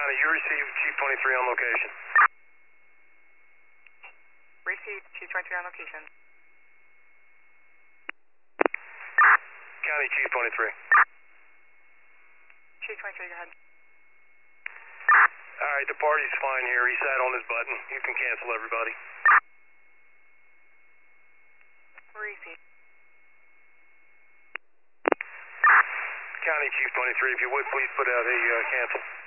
County, you received Chief 23 on location. Received, Chief 23 on location. County Chief 23. Chief 23, go ahead. Alright, the party's fine here. He sat on his button. You can cancel everybody. Received. County Chief 23, if you would, please put out a cancel.